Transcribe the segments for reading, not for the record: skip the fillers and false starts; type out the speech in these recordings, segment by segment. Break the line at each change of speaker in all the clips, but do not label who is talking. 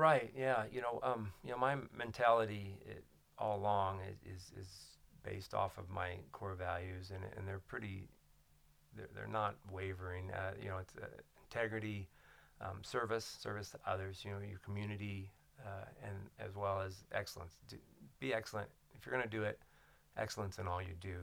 Right. Yeah. My mentality all along is based off of my core values, and they're pretty. They're not wavering. It's integrity, service to others. Your community, and as well as excellence. Be excellent. If you're going to do it, excellence in all you do.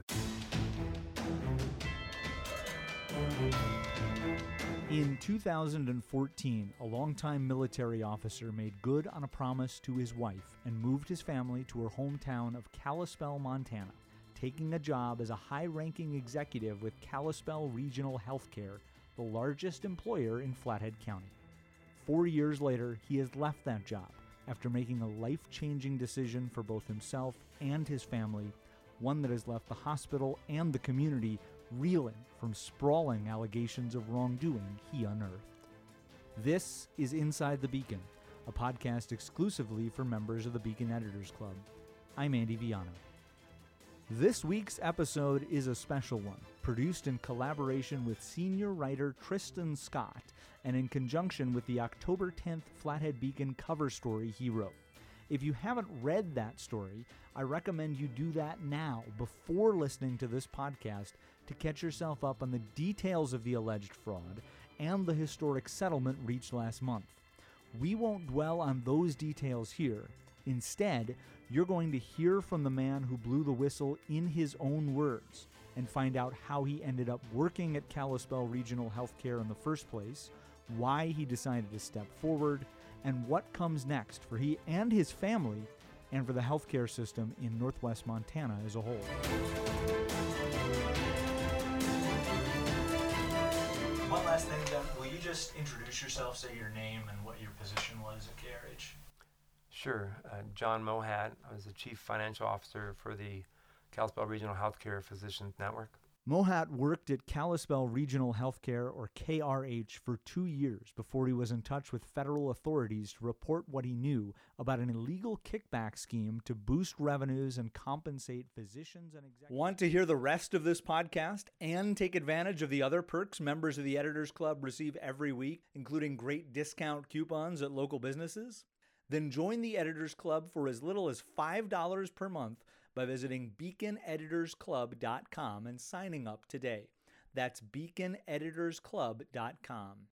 In 2014, a longtime military officer made good on a promise to his wife and moved his family to her hometown of Kalispell, Montana, taking a job as a high-ranking executive with Kalispell Regional Healthcare, the largest employer in Flathead County. 4 years later, he has left that job after making a life-changing decision for both himself and his family, one that has left the hospital and the community reeling from sprawling allegations of wrongdoing he unearthed. This is Inside the Beacon, a podcast exclusively for members of the Beacon Editors Club. I'm Andy Viano. This week's episode is a special one, produced in collaboration with senior writer Tristan Scott and in conjunction with the October 10th Flathead Beacon cover story he wrote. If you haven't read that story, I recommend you do that now before listening to this podcast to catch yourself up on the details of the alleged fraud and the historic settlement reached last month. We won't dwell on those details here. Instead, you're going to hear from the man who blew the whistle in his own words and find out how he ended up working at Kalispell Regional Healthcare in the first place, why he decided to step forward, and what comes next for he and his family and for the healthcare system in Northwest Montana as a whole.
One last thing, then. Will you just introduce yourself, say your name and what your position was at KRH?
Sure. John Mohat. I was the Chief Financial Officer for the Kalispell Regional Healthcare Physicians Network.
Mohat worked at Kalispell Regional Healthcare, or KRH, for 2 years before he was in touch with federal authorities to report what he knew about an illegal kickback scheme to boost revenues and compensate physicians and executives. Want to hear the rest of this podcast and take advantage of the other perks members of the Editors Club receive every week, including great discount coupons at local businesses? Then join the Editors Club for as little as $5 per month by visiting beaconeditorsclub.com and signing up today. That's beaconeditorsclub.com.